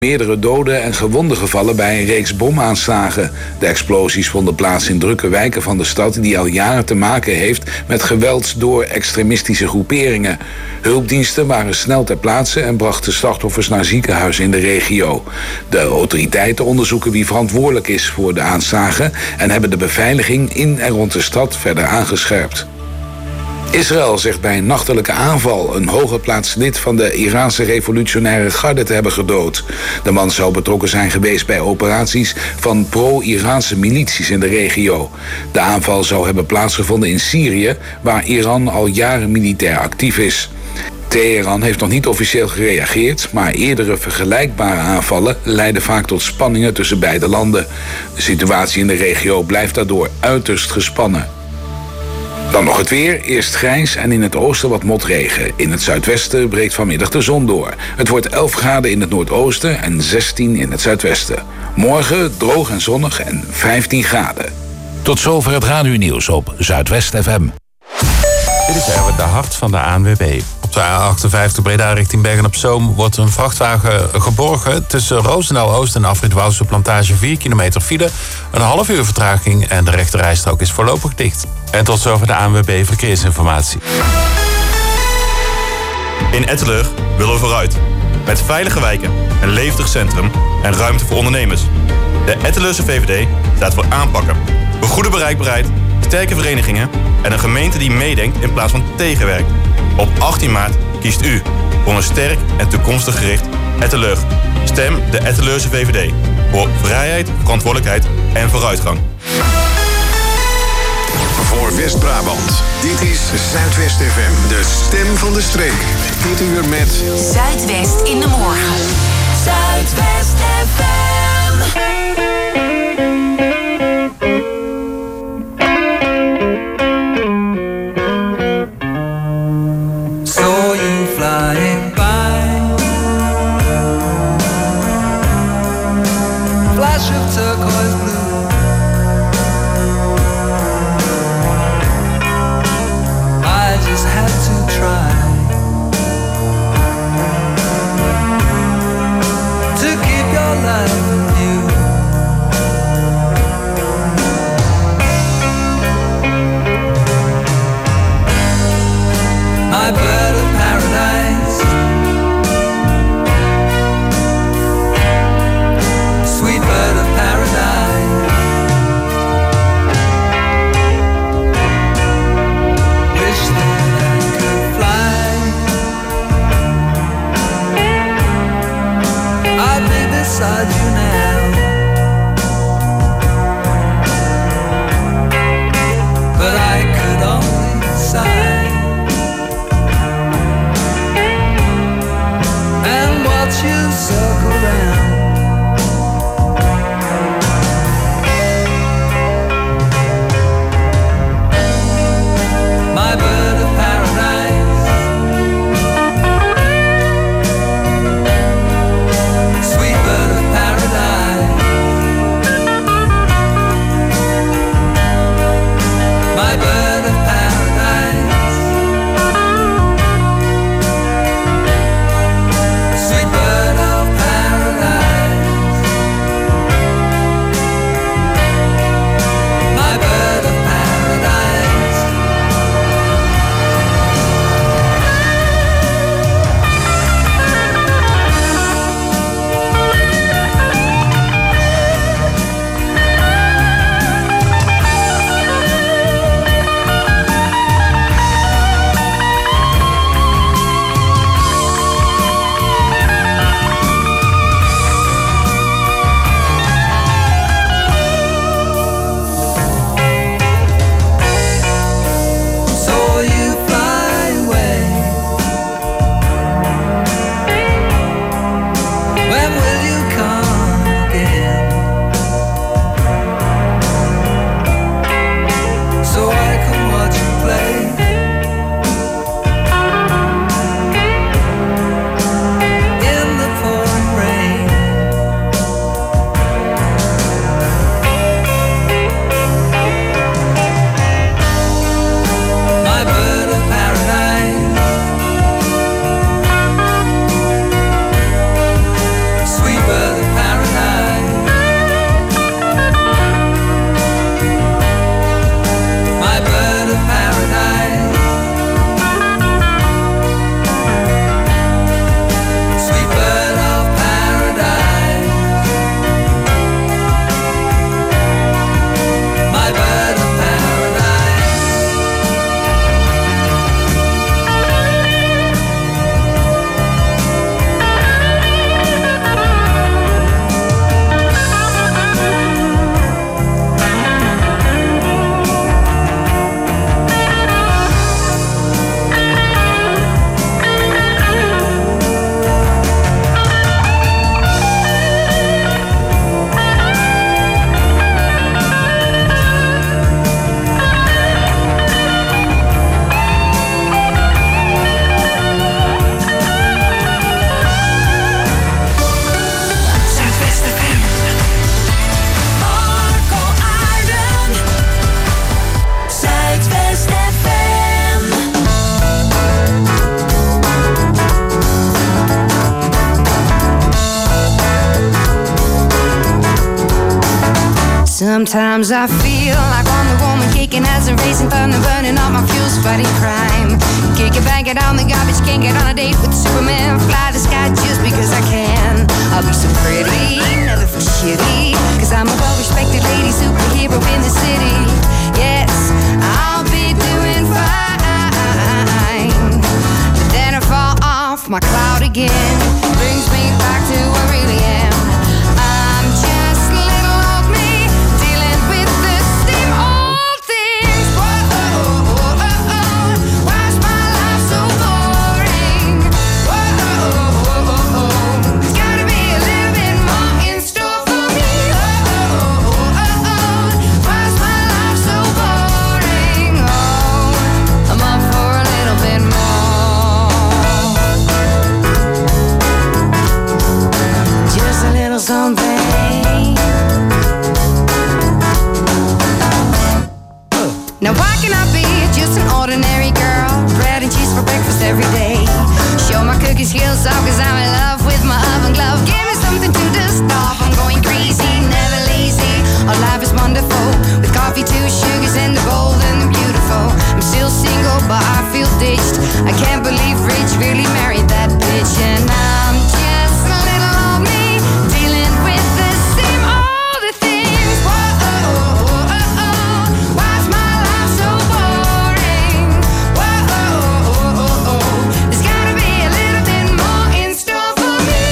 meerdere doden en gewonden gevallen bij een reeks bomaanslagen. De explosies vonden plaats in drukke wijken van de stad die al jaren te maken heeft met geweld door extremistische groeperingen. Hulpdiensten waren snel ter plaatse en brachten slachtoffers naar ziekenhuizen in de regio. De autoriteiten onderzoeken wie verantwoordelijk is voor de aanslagen en hebben de beveiliging in en rond de stad verder aangescherpt. Israël zegt bij een nachtelijke aanval een hooggeplaatst lid van de Iraanse revolutionaire garde te hebben gedood. De man zou betrokken zijn geweest bij operaties van pro-Iraanse milities in de regio. De aanval zou hebben plaatsgevonden in Syrië, waar Iran al jaren militair actief is. Teheran heeft nog niet officieel gereageerd, maar eerdere vergelijkbare aanvallen leiden vaak tot spanningen tussen beide landen. De situatie in de regio blijft daardoor uiterst gespannen. Dan nog het weer. Eerst grijs en in het oosten wat motregen. In het zuidwesten breekt vanmiddag de zon door. Het wordt 11 graden in het noordoosten en 16 in het zuidwesten. Morgen droog en zonnig en 15 graden. Tot zover het radionieuws op Zuidwest FM. Dit is even de hart van de ANWB. Op de A58 Breda richting Bergen-op-Zoom wordt een vrachtwagen geborgen. Tussen Roosendaal-Oost en Afrit Wouwse Plantage 4 kilometer file. Een half uur vertraging en de rechterrijstrook is voorlopig dicht. En tot zover de ANWB Verkeersinformatie. In Etteleur willen we vooruit. Met veilige wijken, een levendig centrum en ruimte voor ondernemers. De Etteleurse VVD staat voor aanpakken. Voor goede bereikbaarheid, sterke verenigingen en een gemeente die meedenkt in plaats van tegenwerkt. Op 18 maart kiest u voor een sterk en toekomstig gericht Etteleur. Stem de Etteleurse VVD. Voor vrijheid, verantwoordelijkheid en vooruitgang. Voor West-Brabant. Dit is Zuidwest FM, de stem van de streek. Dit uur met Zuidwest in de morgen. Zuidwest FM. Saw you flying by. Flash of turquoise blue. Just had to try to keep your life in view. My bird of paradise, sweet bird of paradise. Wish that I could fly. I'd be beside you now, but I could only sigh and watch you circle round. My bird of paradise, sweet bird of paradise. Sometimes I feel like Wonder Woman kicking ass and racing thunder, burning all my fuels, fighting crime. Kick it, bang it on the garbage, can't get on a date with Superman. Fly the sky just because I can. I'll be so pretty, never feel shitty, cause I'm a well-respected lady superhero in the city. Yes, I'll be doing fine. But then I fall off my cloud again. Brings me back to who I really am. I'm just little old me, dealing with the same old things. Whoa, why's my life so boring? Whoa, there's gotta be a little bit more in store for me. Why's my life so boring? Oh, I'm up for a little bit more. Just a little something. Now why can I be just an ordinary girl? Bread and cheese for breakfast every day. Show my cookie skills off cause I'm in love with my oven glove. Give me something to dust off. I'm going crazy, never lazy. Our life is wonderful with coffee, 2 sugars and the bold and the beautiful. I'm still single but I feel ditched. I can't believe Rich really married that bitch. And I'm just a little old me, dealing with the same old things. Whoa, why's my life so boring? Whoa, there's gotta be a little bit more in store for me.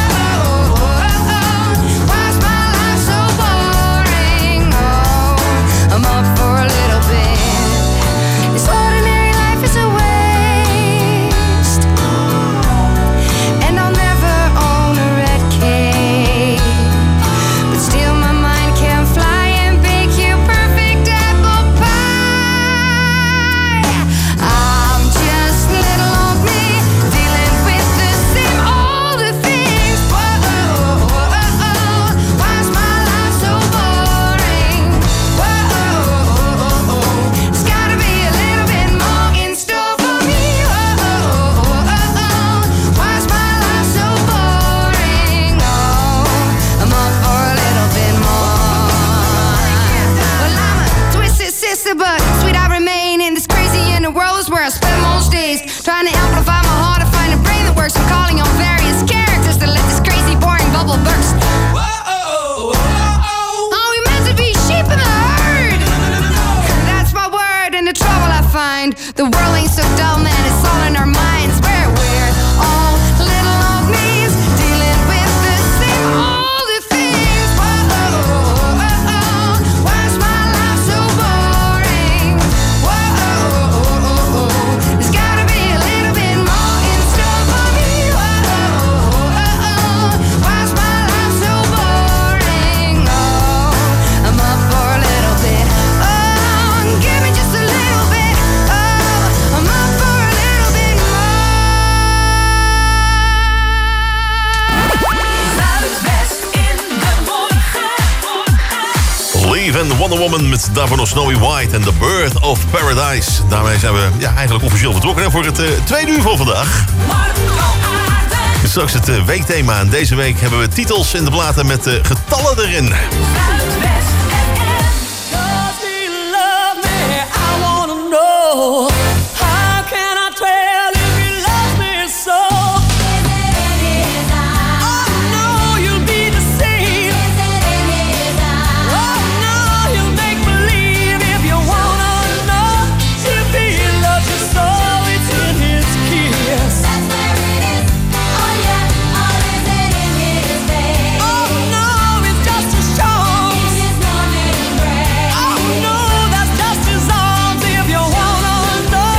Why's my life so boring? Oh, I'm up for a little bit. This ordinary life is a waste, and I'll never own a red cape. But still my mind can fly and bake you perfect apple pie. I'm just little old me, dealing with the same old things. Whoa, why's my life so boring? Whoa, there's gotta be a little bit more in store for me. Why's my life so boring? Oh, I'm up for a little bit more. Well, I'm a twisted sister, but sweet I remain in this crazy inner world is where I spend most days. Trying to amplify my heart to find a brain that works. I'm calling on various characters to let this crazy, boring bubble burst. Are we meant to be sheep in the herd? That's my word, and the trouble I find. The world ain't so dull, man, it's all in our minds. Where we're all little old me's, dealing with the same old things. Whoa, why's my life so boring? Whoa, there's gotta be a little bit more in store for me. Why's my life so boring? Oh, I'm up for a little bit. Oh, give me just a little bit. Oh, I'm up for a little bit Zuidwest in de morgen. Leave and Wonder Woman met daarvoor nog Snowy White en The Birth of Paradise. Daarmee zijn we eigenlijk officieel vertrokken voor het tweede uur van vandaag. Straks het weekthema. En deze week hebben we titels in de bladen met getallen erin. Zuidwest FM. Does he love me? I wanna know. How can I tell if he loves me so? Oh no, you'll be deceived. Oh no, you'll make believe if you wanna know. If he loves you so, it's in his kiss. Oh no, it's just a show. Oh no, that's just his arms if you wanna know.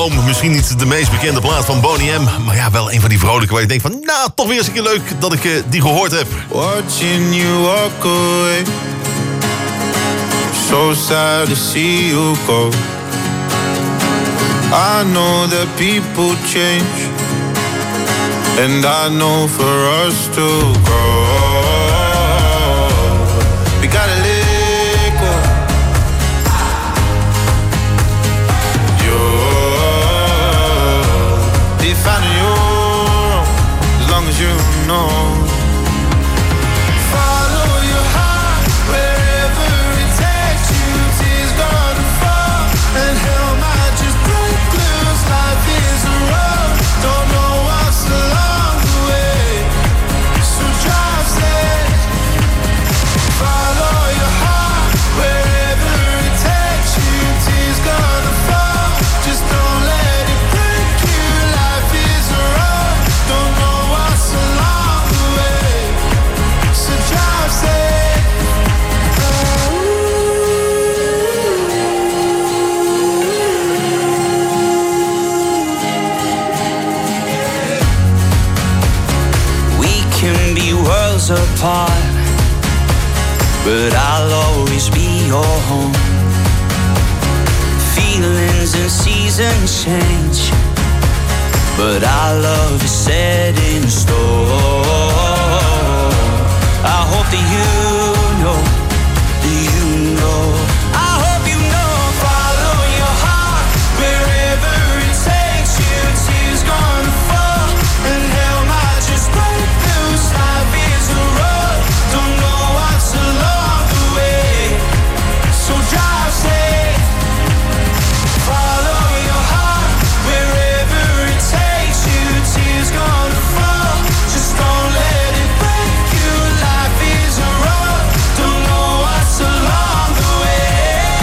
Home. Misschien niet de meest bekende plaat van Boney M. Maar ja, wel een van die vrolijke waar je denkt van... Nou, toch weer eens een keer leuk dat ik die gehoord heb. Watching you walk away. So sad to see you go. I know that people change. And I know for us to grow, we gotta let go. You'll be finding your own, as long as you know. Follow your heart wherever it takes you. Tears gonna fall and hell might just break loose. Life is a road, don't know what's along the way. So drive safe. Follow your heart wherever it takes you. Tears gonna fall, just don't let it break you. Life is a road, don't know what's along the way. So drive safe. We can be worlds apart, but I'll always be your home. Feelings and seasons change, but our love is set in stone. I hope that you know, I hope you know. Follow your heart wherever it takes you. Tears gonna fall and hell might just break loose. Life is a road, don't know what's along the way. So drive safe. Follow your heart wherever it takes you. Tears gonna fall, just don't let it break you. Life is a road, don't know what's along the way.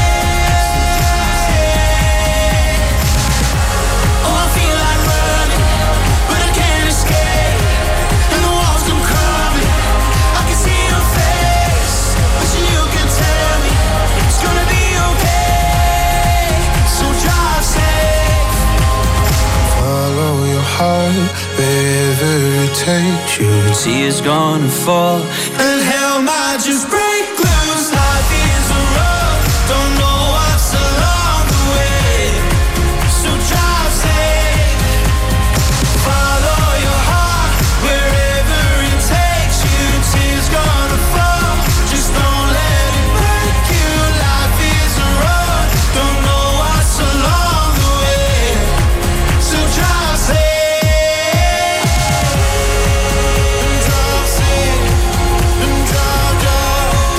Oh, I feel like running, but I can't escape. And the walls come crumbling, I can see your face. Wishing you could tell me it's gonna be okay. So drive safe. Follow your heart wherever it takes you. Tears gonna fall and hell might just break loose. Life is a road, don't know what's along the way. So drive safe. Follow your heart wherever it takes you. Tears gonna fall, just don't let it break you. Life is a road, don't know what's along the way. So drive safe. Drive safe and drive, drive.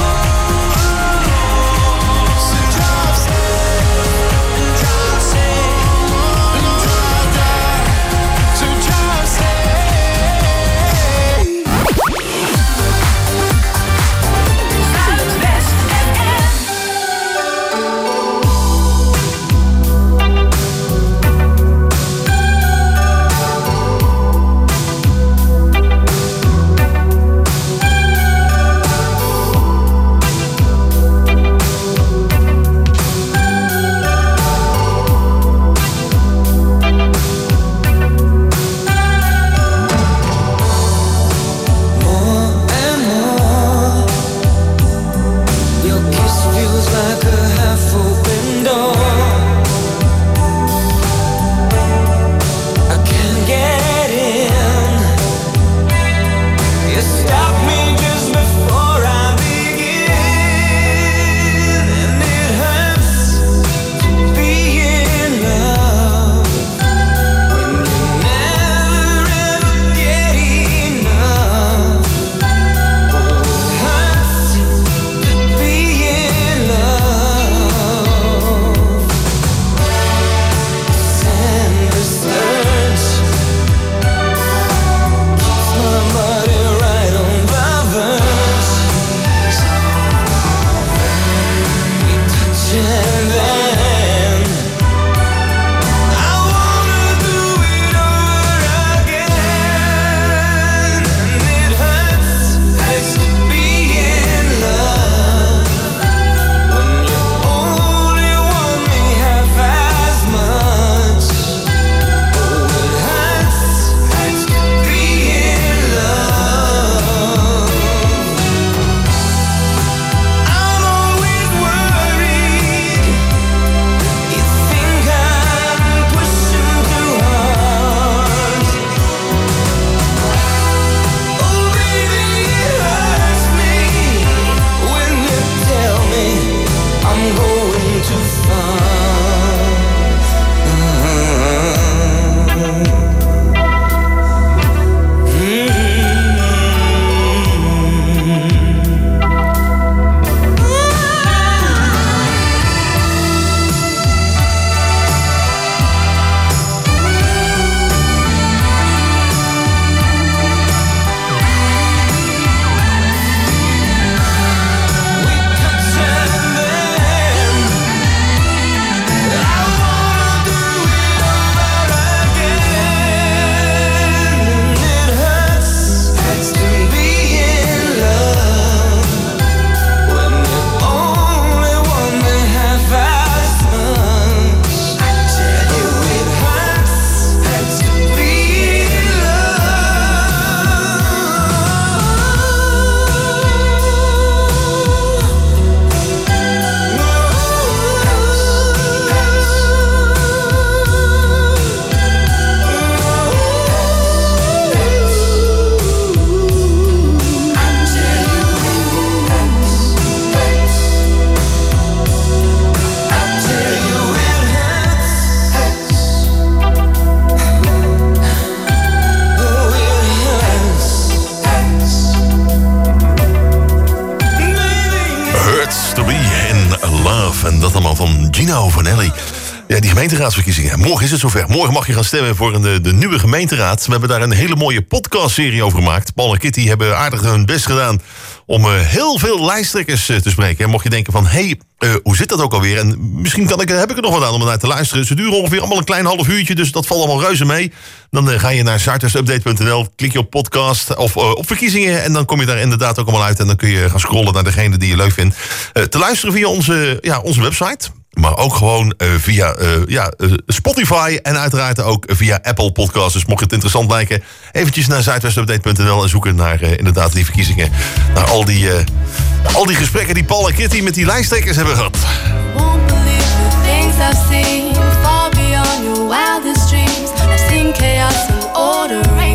Nino van Ellie. Ja, die gemeenteraadsverkiezingen. Morgen is het zover. Morgen mag je gaan stemmen voor de nieuwe gemeenteraad. We hebben daar een hele mooie podcastserie over gemaakt. Paul en Kitty hebben aardig hun best gedaan om heel veel lijsttrekkers te spreken. En mocht je denken van, hoe zit dat ook alweer? En misschien heb ik er nog wat aan om naar te luisteren. Ze duren ongeveer allemaal een klein half uurtje, dus dat valt allemaal reuze mee. Dan ga je naar zuidwestupdate.nl, klik je op podcast of op verkiezingen en dan kom je daar inderdaad ook allemaal uit. En dan kun je gaan scrollen naar degene die je leuk vindt. Te luisteren via onze website. Maar ook gewoon via Spotify en uiteraard ook via Apple Podcasts. Dus mocht het interessant lijken, eventjes naar zuidwestupdate.nl en zoeken naar inderdaad die verkiezingen. Naar al die gesprekken die Paul en Kitty met die lijsttrekkers hebben gehad. Won't believe the things I've seen, far beyond your wildest dreams. I've seen chaos and order reign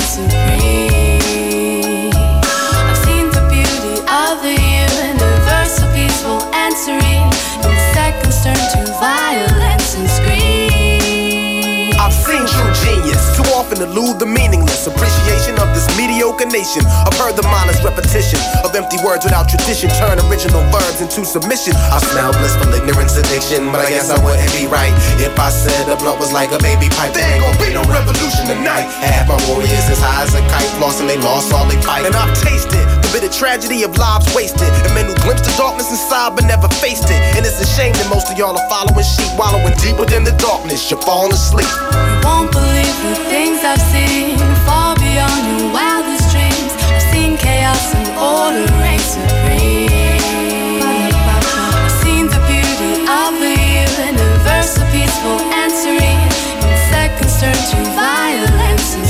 supreme. I've seen the beauty of the universal, peaceful and serene. In seconds turn to violence and scream. I've seen true genius, too often elude the meaningless appreciation of this mediocre nation. I've heard the mindless repetition of empty words without tradition, turn original verbs into submission. I smell blissful ignorance addiction, but I guess I wouldn't be right if I said a blunt was like a baby pipe. There ain't gonna be no revolution tonight. Half my warriors as high as a kite, lost and they lost all they fight. And I've tasted the bitter tragedy of lives wasted, and men who glimpsed the darkness inside but never faced it. And it's a shame that most of y'all are following sheep, wallowing deep within the darkness. You're falling asleep. You won't believe the things I've seen, far beyond your wildest dreams. I've seen chaos and order reign supreme. I've seen the beauty of the universal, peaceful and serene. In seconds turn to violence and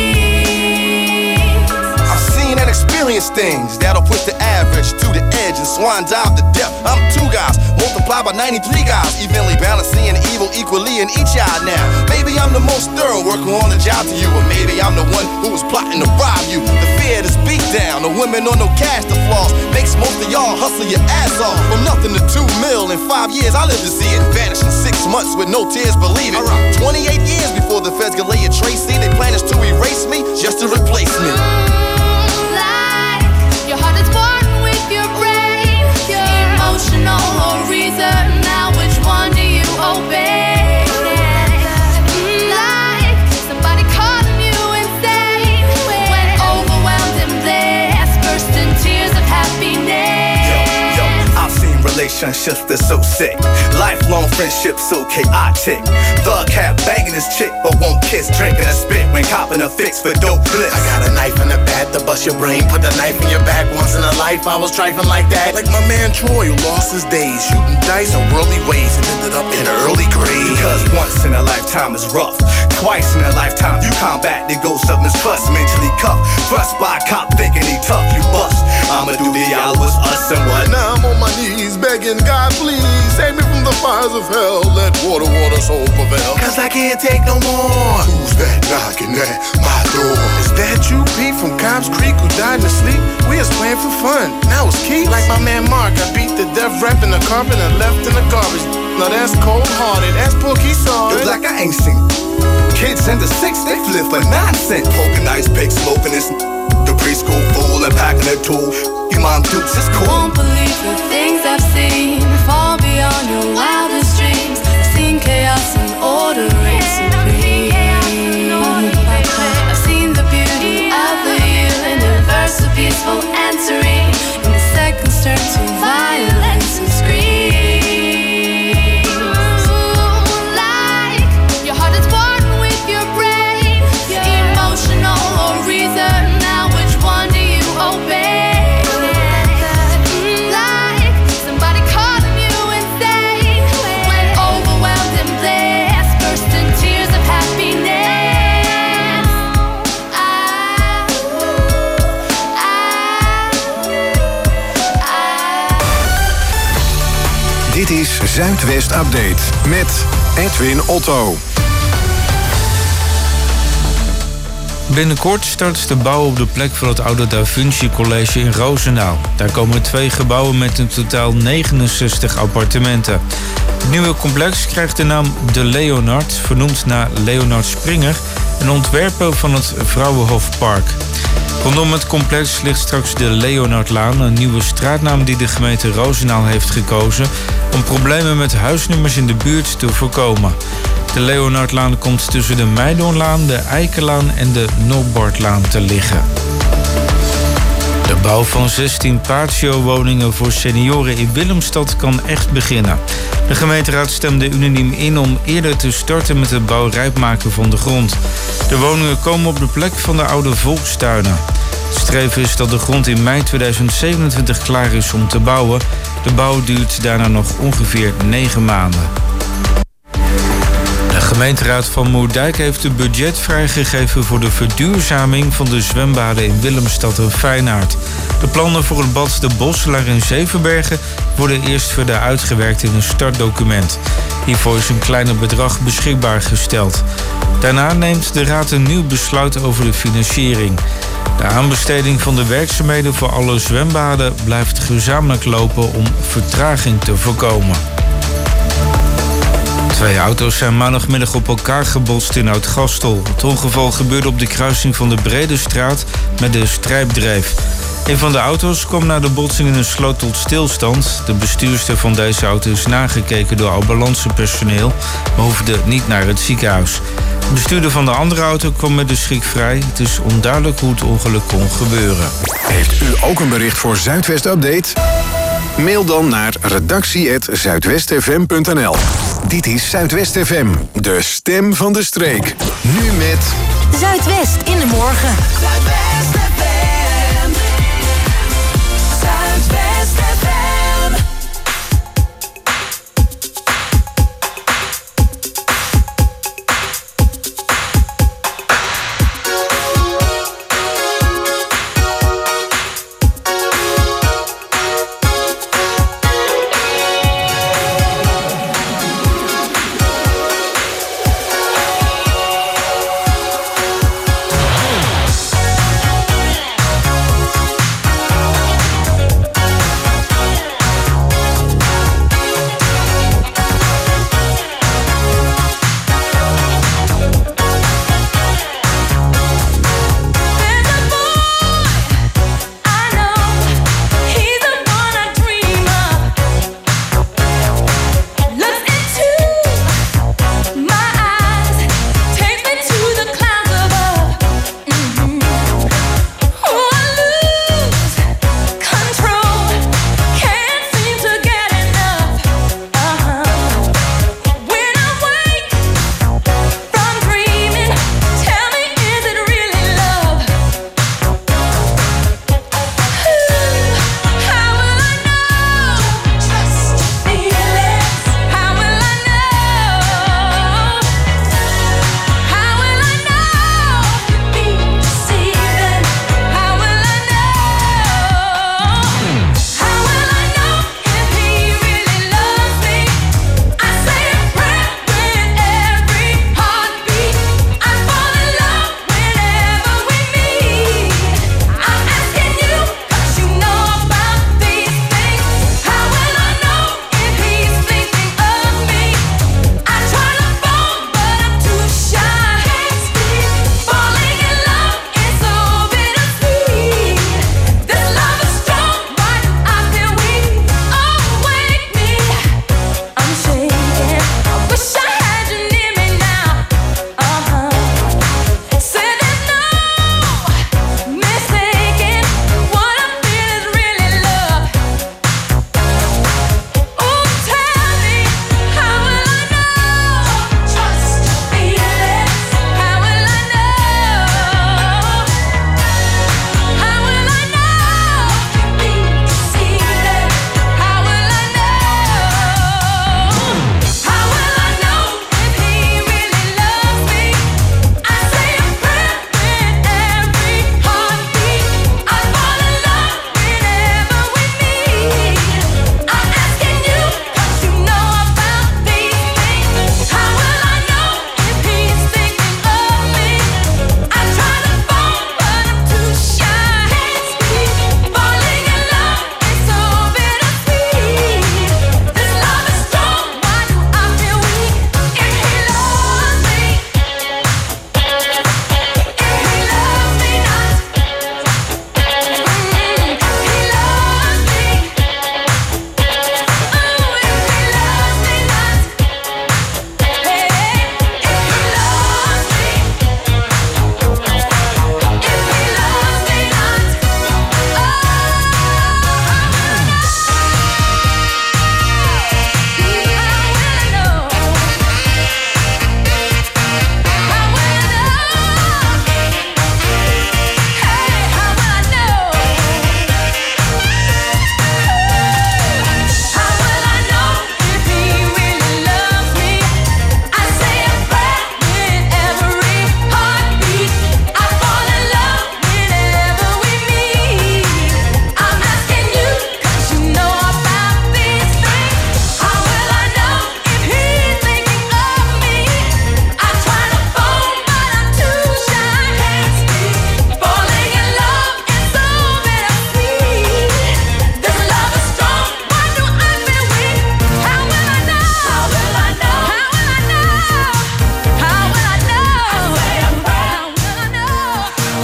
screams. I've seen and experienced things that'll push the average to the edge and swan dive to death. I'm two guys, multiplied by 93 guys, evenly balancing evil equally in each eye now. Maybe I'm the most thorough worker on the job to you, or maybe I'm the one who was plotting to rob you. The fear, this beat down, the women on no cash to floss, makes most of y'all hustle your ass off. From nothing to 2 mil in 5 years, I live to see it vanish in 6 months with no tears, believe it. 28 years before the feds can lay a trace, see they plan is to erase me just to replace me. Like your heart is born with your brain, emotional or reason. Now which one do you obey? Like somebody calling you insane when overwhelmed and blessed, burst in tears of happiness. Yo, I've seen relationships that's so sick, lifelong friendships so chaotic. Thug cat banging his chick but won't kiss, drinking a spit when copping a fix for dope bliss. I got a knife in the back to bust your brain, put the knife in your back. Once in a life I was trifling like that, like my man Troy who lost his days shooting dice in worldly ways and ended up in an early grave. Because once in a lifetime is rough, twice in a lifetime you combat the ghost of mistrust. Mentally cuffed, thrust by a cop thinking he tough, you bust. I'ma do the y'all was us and what? Now I'm on my knees begging God, please save me from the fires of hell. Let water soul prevail. Cause I can't take no more. Who's that knocking at my door? Is that you, Pete, from Cobb's Creek, who died in his sleep? We was playing for fun, now it's Keith. Like my man Mark, I beat the death rap in the carpet and left in the garbage. Now that's cold-hearted, that's Pookie saw it. Like I ain't seen kids in the 6, they flip for nonsense. Poking ice pick, smoking this. The preschool fool and packing a tool. Your mom dukes is cool. Won't believe the things I've seen, far beyond your wildest dreams. I've seen chaos and order reign supreme. I've seen the beauty of the universal, peaceful and serene. In seconds turn to violence and screams. Like your heart is born with your brain, emotional or reason. Now which one do you obey? Like somebody calling you insane when overwhelmed and blessed, burst in tears of happiness. Dit is Zuidwest Update met Edwin Otto. Binnenkort start de bouw op de plek van het oude Da Vinci College in Roosendaal. Daar komen 2 gebouwen met in totaal 69 appartementen. Het nieuwe complex krijgt de naam De Leonard, vernoemd naar Leonard Springer, een ontwerper van het Vrouwenhofpark. Rondom het complex ligt straks de Leonardlaan, een nieuwe straatnaam die de gemeente Roosendaal heeft gekozen om problemen met huisnummers in de buurt te voorkomen. De Leonardlaan komt tussen de Meidoornlaan, de Eikenlaan en de Noordbordlaan te liggen. De bouw van 16 patio-woningen voor senioren in Willemstad kan echt beginnen. De gemeenteraad stemde unaniem in om eerder te starten met het bouwrijp maken van de grond. De woningen komen op de plek van de oude volkstuinen. Het streven is dat de grond in mei 2027 klaar is om te bouwen. De bouw duurt daarna nog ongeveer 9 maanden. De gemeenteraad van Moerdijk heeft het budget vrijgegeven voor de verduurzaming van de zwembaden in Willemstad en Feyenaard. De plannen voor het bad De Bosselaar in Zevenbergen worden eerst verder uitgewerkt in een startdocument. Hiervoor is een kleiner bedrag beschikbaar gesteld. Daarna neemt de raad een nieuw besluit over de financiering. De aanbesteding van de werkzaamheden voor alle zwembaden blijft gezamenlijk lopen om vertraging te voorkomen. 2 auto's zijn maandagmiddag op elkaar gebotst in Oud-Gastel. Het ongeval gebeurde op de kruising van de Bredestraat met de Strijpdreef. Een van de auto's kwam na de botsing in een sloot tot stilstand. De bestuurster van deze auto is nagekeken door ambulancepersoneel, maar hoefde niet naar het ziekenhuis. De bestuurder van de andere auto kwam met de schrik vrij. Het is onduidelijk hoe het ongeluk kon gebeuren. Heeft u ook een bericht voor Zuidwest Update? Mail dan naar redactie@zuidwestfm.nl. Dit is Zuidwest FM, de stem van de streek. Nu met Zuidwest in de morgen. Zuidwest FM. Zuidwest FM.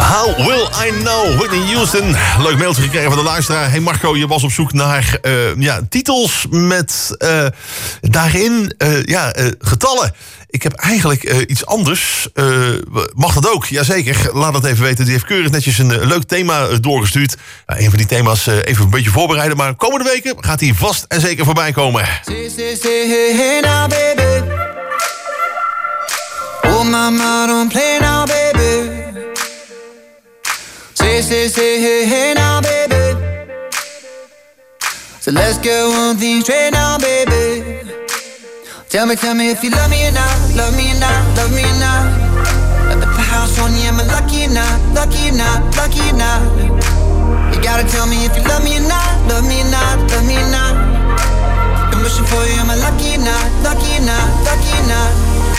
How Will I Know, Whitney Houston. Leuk mailtje gekregen van de luisteraar. Hey Marco, je was op zoek naar titels met daarin getallen. Ik heb eigenlijk iets anders. Mag dat ook? Jazeker. Laat het even weten. Die heeft keurig netjes een leuk thema doorgestuurd. Een van die thema's even een beetje voorbereiden. Maar komende weken gaat hij vast en zeker voorbij komen. Hey now, baby. Oh, mama, don't play now, baby. Say, hey now, baby. So let's go on things straight now, baby. Tell me if you love me or not, love me or not, love me or not. At the house on you, am I lucky or not, lucky or not, lucky or not? You gotta tell me if you love me or not, love me or not, love me or not. I'm wishing for you, am I lucky or not, lucky or not, lucky or not?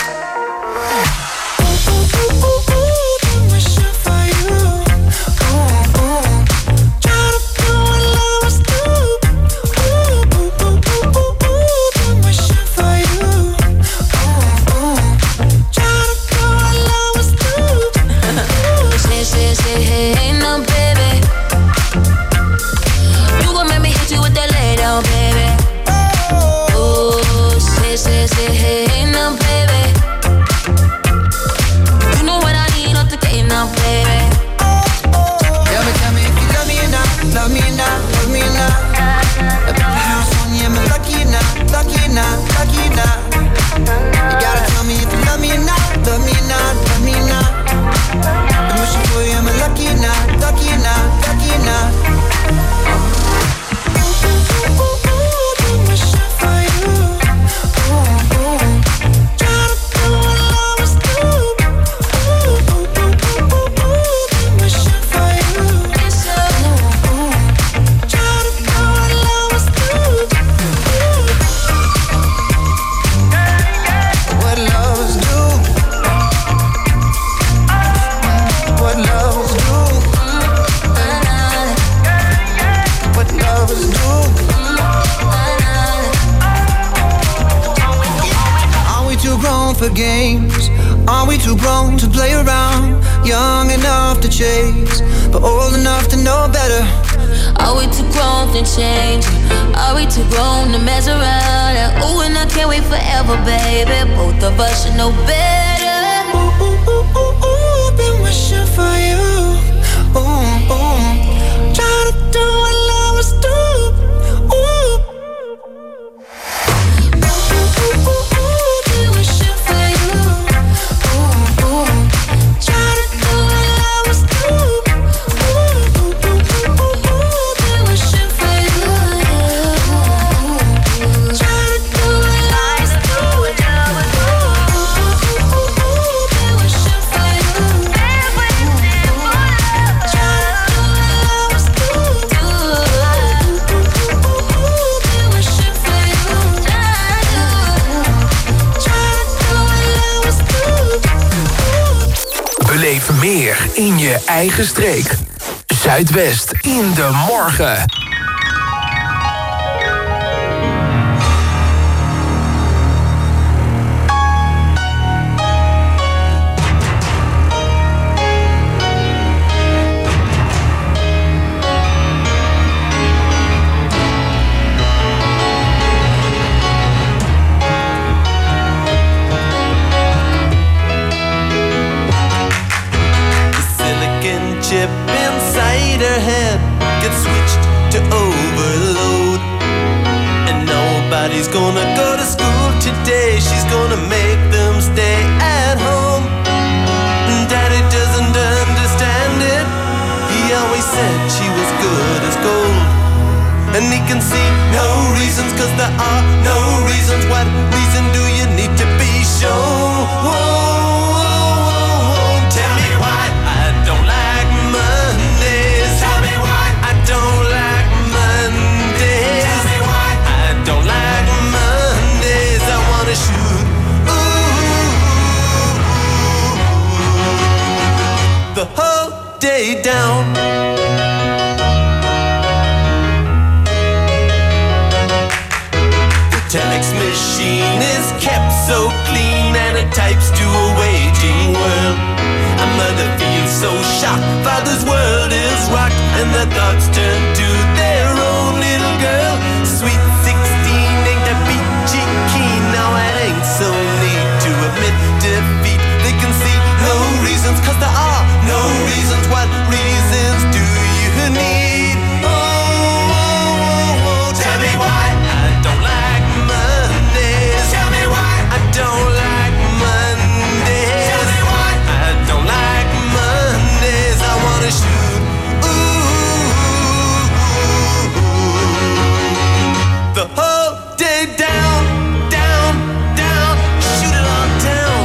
For games, are we too grown to play around? Young enough to chase, but old enough to know better. Are we too grown to change? Are we too grown to mess around? Ooh, and I can't wait forever, baby. Both of us should know better. Ooh, ooh, ooh, ooh, ooh, been wishing for you. Ooh, ooh, try to do what lovers do. Ooh. Beleef meer in je eigen streek. Zuidwest in de morgen. Chip inside her head gets switched to overload, and nobody's gonna go to school today. She's gonna make them stay at home. Daddy doesn't understand it. He always said she was good as gold, and he can see no reasons, 'cause there are no reasons. What reason do you need to be shown? Whoa. The whole day down. The telex machine is kept so clean, and it types to a waging world. A mother feels so shocked. Father's world is rocked, and their thoughts turn to their own little girl. Sweet 16, ain't that peachy keen? Now it ain't so neat to admit defeat. They can see no reasons, 'cause there are no reasons. What reasons do you need? Oh, tell me why I don't like Mondays. Tell me why I don't like Mondays. Tell me why I don't like Mondays. I wanna shoot. The whole day down, down, down, shoot it all down.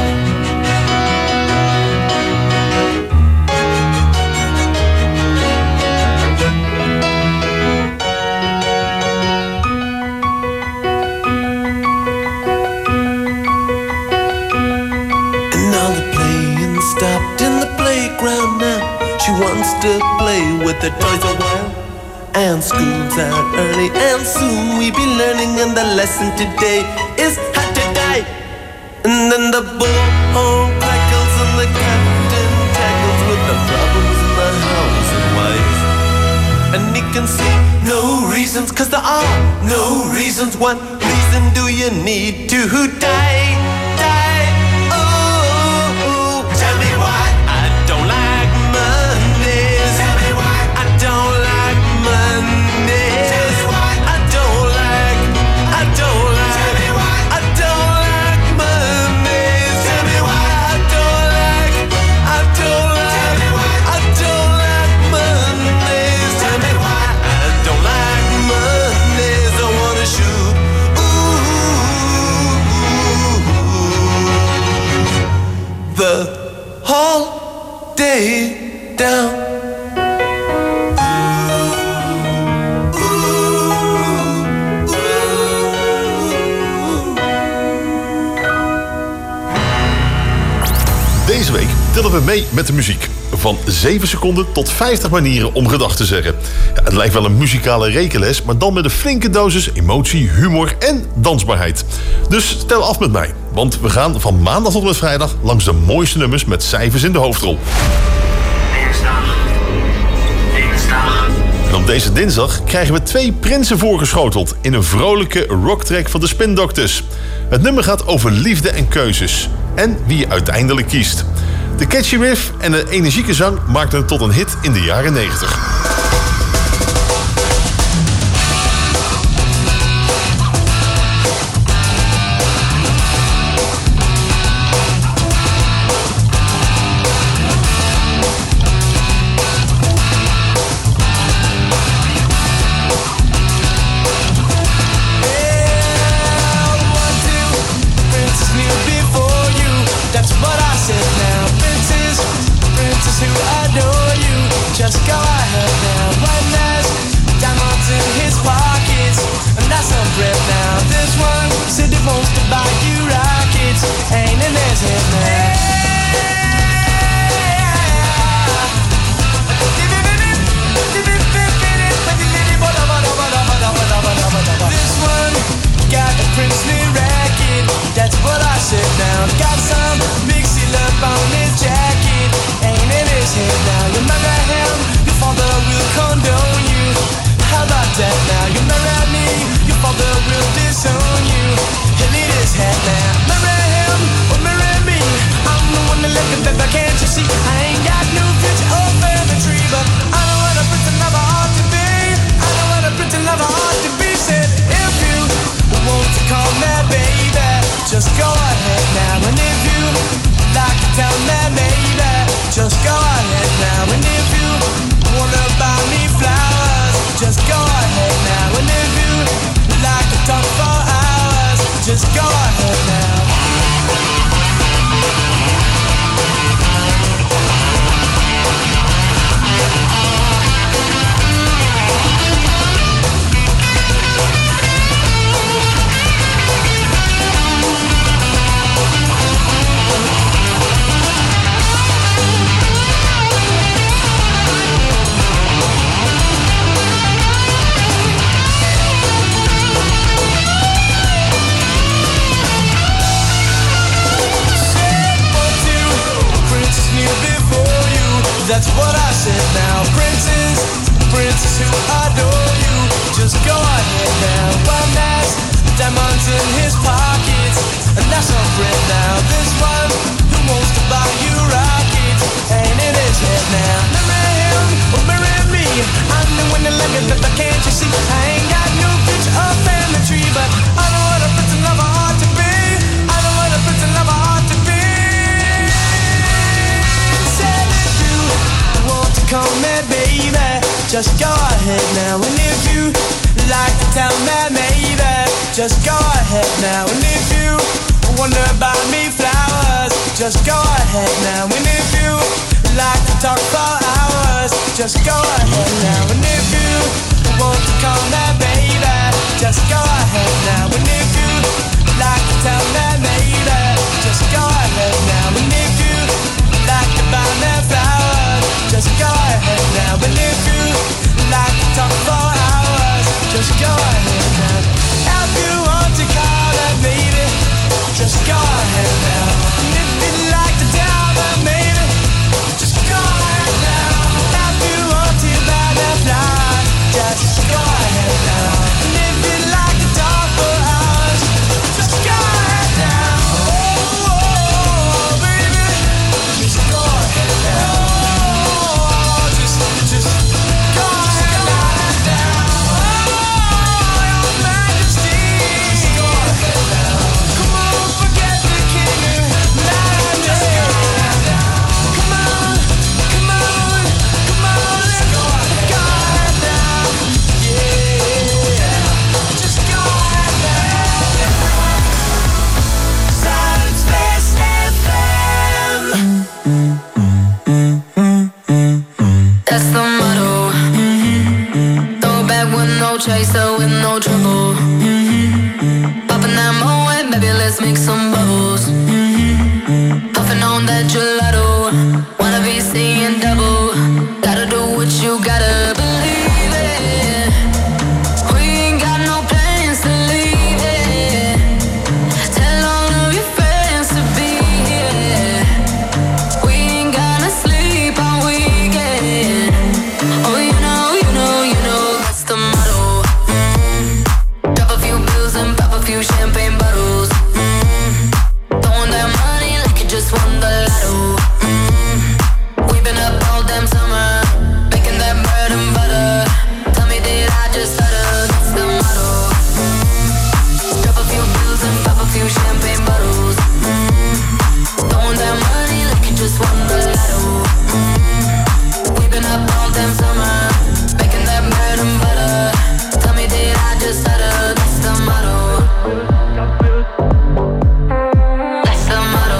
And all the playing stopped in the playground now. She wants to play with the toys a while. And school's out early, and soon we be learning. And the lesson today is how to die. And then the bullhorn crackles, and the captain tackles with the problems in the house and wife. And he can see no reasons, 'cause there are no reasons. What reason do you need to die? Die. Oh, tell me why I don't like Mondays. Tell me why I don't like Mondays. Tell me why I don't like Tell me why I don't like Mondays. Tell me why I don't like Tell me why I don't like Mondays. Tell me why I don't like Mondays. I wanna shoot. The whole day down. Deze week tellen we mee met de muziek. Van 7 seconden tot 50 manieren om gedag te zeggen. Ja, het lijkt wel een muzikale rekenles, maar dan met een flinke dosis emotie, humor en dansbaarheid. Dus stel af met mij, want we gaan van maandag tot en met vrijdag langs de mooiste nummers met cijfers in de hoofdrol. En op deze dinsdag krijgen we 2 prinsen voorgeschoteld in een vrolijke rocktrack van de Spin Doctors. Het nummer gaat over liefde en keuzes. En wie je uiteindelijk kiest. De catchy riff en de energieke zang maakten het tot een hit in de jaren 90. Just go ahead now. One has diamonds in his pockets, and that's some bread now. This one said he wants to buy you rockets, ain't in his head now. This one got a princely racket, that's what I said now. Got some mixy love on his jacket, ain't in his head now. You marry him, your father will condone you. How about that now? You marry me, your father will disown you. He'll need his head now. Marry him or marry me. That's it now, princess, princess who adore you. Just go ahead now. One has diamonds in his pockets, and that's a friend now. This one who wants to buy you rockets, ain't it his head now? Marry him or marry me. I'm the one that let me, but can't you see? I ain't got no picture of family tree, but I know what a prince and lover ought to be. I know what a prince and lover ought to be. Said if you want to call me baby, just go ahead now. And if you like to tell me maybe, just go ahead now. And if you wonder about me flowers, just go ahead now. And if you like to talk for hours, just go ahead now. And if you want to call me baby, just go ahead now. And if you like to tell me maybe, just go ahead now. And if you like to buy me flowers, just go ahead now. And if you like to talk for hours, just go ahead now. If you want to call me baby, just go ahead now. And if you like to tell me maybe, just go ahead now. If you want to buy me flowers, just go ahead now. And if you like to talk for hours, just go ahead now. Oh, baby, just go ahead now. Oh, just go ahead now. Oh, your Majesty, just go ahead now. Come on, forget the king and just go ahead now. Come on, come on, come on, let's go ahead now. Yeah, just go ahead now. Zuidwest FM. That's the motto. Throw it back with no chaser, with no trouble. Popping that Moet, baby, let's make some bubbles. Puffing on that gelato. Wanna be seeing double. Gotta do what you gotta believe it. We ain't got no plans to leave it. Tell all of your friends to be here. We ain't gonna sleep all weekend. Oh, you know, that's the motto. Drop a few bills and pop a few champagne bottles. Throwing that money like you just won the lotto. We've been up all damn summer, making that bread and butter. Tell me, did I just stutter? That's the motto. Drop a few bills and pop a few champagne bottles. Throwing that money like you just won the lotto. We've been up all damn summer, making that bread and butter. Tell me, did I just stutter? That's the motto. That's the motto.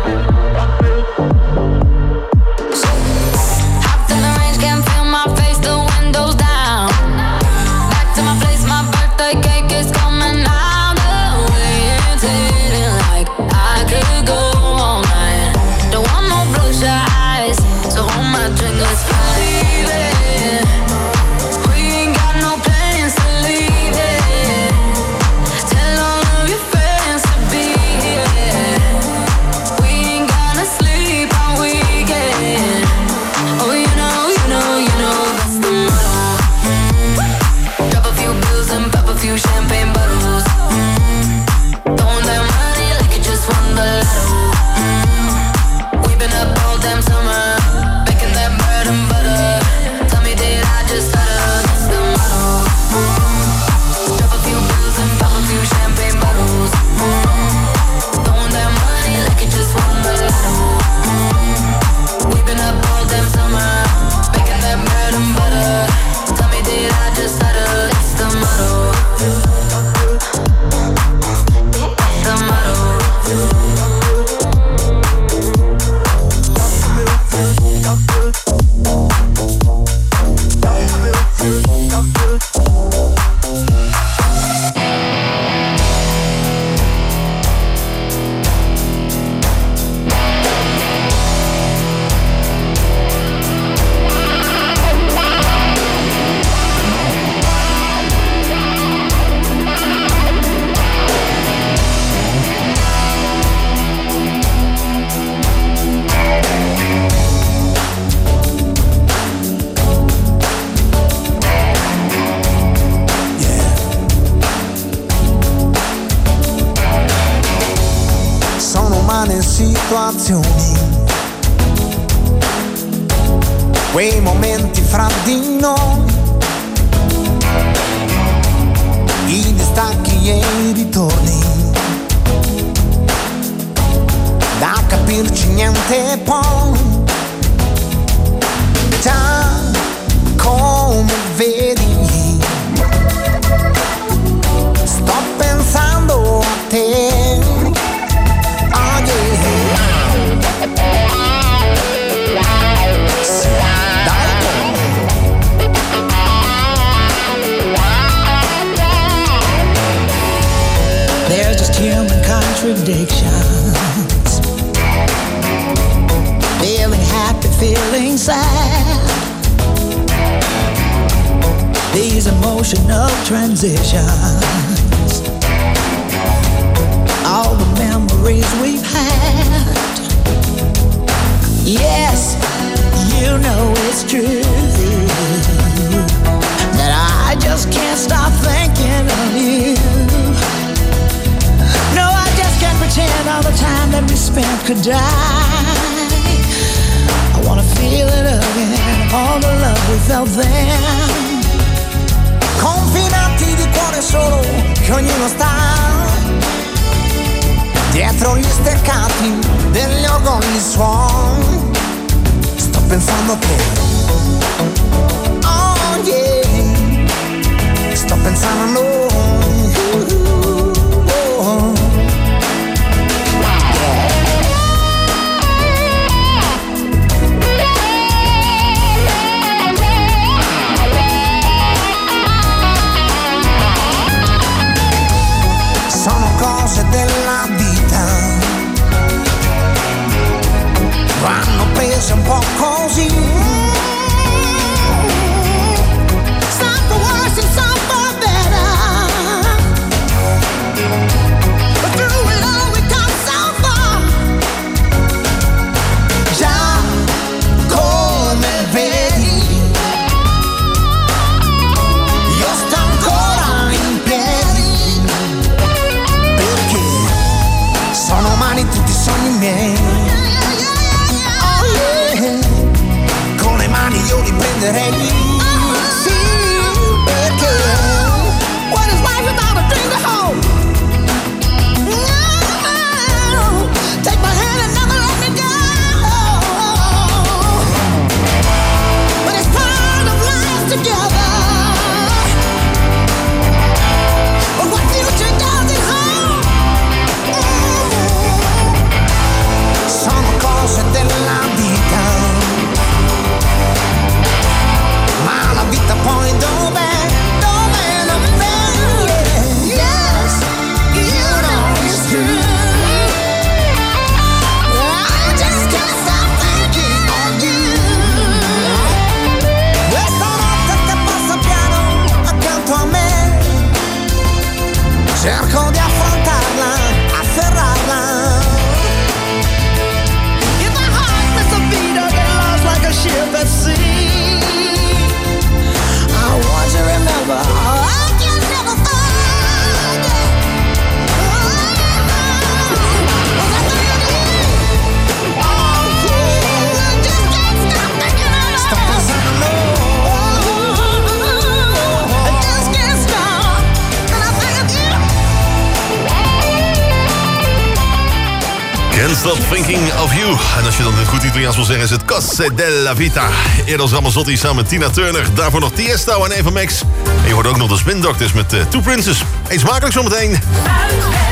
Hopped in the range, can't feel my face, the windows down. Back to my place, my birthday cake is coming out. The way it's hitting, like I could go all night. Don't want no bloodshot eyes, so hold my drink, let's leave it. We ain't got no plans to leave it. Tell all of your friends to be here. We ain't gonna sleep all weekend. Oh, you know, that's the motto. Drop a few bills and pop a few champagne bottles. Throwing that money like you just won the lotto. We've been up all damn summer, making that bread and butter. Tell me, situazioni, quei momenti fra di noi, i distacchi e i ritorni, da capirci niente poi. Già come vedi, sto pensando a te. Oh yeah. Sì, dai. There's just human contradictions, feeling happy, feeling sad, these emotional transitions, all the memories we've had. Yes, you know it's true that I just can't stop thinking of you. No, I just can't pretend all the time that we spent could die. I wanna feel it again, all the love we felt then. Confinati di cuore solo, che ognuno sta dietro gli steccati degli orgogli suoni. Sto pensando a te. Oh yeah. Sto pensando a noi. Sono cose della vita, vanno prese un po' così. Some for worse and some for better, but through it all we come so far. Già come vedi, io sto ancora in piedi, perché sono umani tutti i sogni miei. Oh yeah, con le mani io li prenderei. Sì, perché what is life without a dream to hold? No, take my hand and never let me go. But it's part of life together. But what future does it hold? Sono cose della vita, ma la vita poi dov'è? Dov'è? Dov'è? Yes, you know it's true. I just can't stop thinking of you. Questa notte che passa piano accanto a me, cerco di affrontarla, afferrarla. If my heart missed a beat, I get lost like a ship at sea. I want you to remember, I can never forget. Oh yeah, I just can't stop thinking of you. Stop pensando a I just can't stop, and I think of you. Can't Stop Thinking of You. En als je dan in het goed Italiaans wil zeggen, is het Cose della Vita. Eerder Ramazzotti samen met Tina Turner. Daarvoor nog Tiesto en Eva Max. En je hoort ook nog de Spin Doctors met Two Princes. Eet smakelijk zometeen.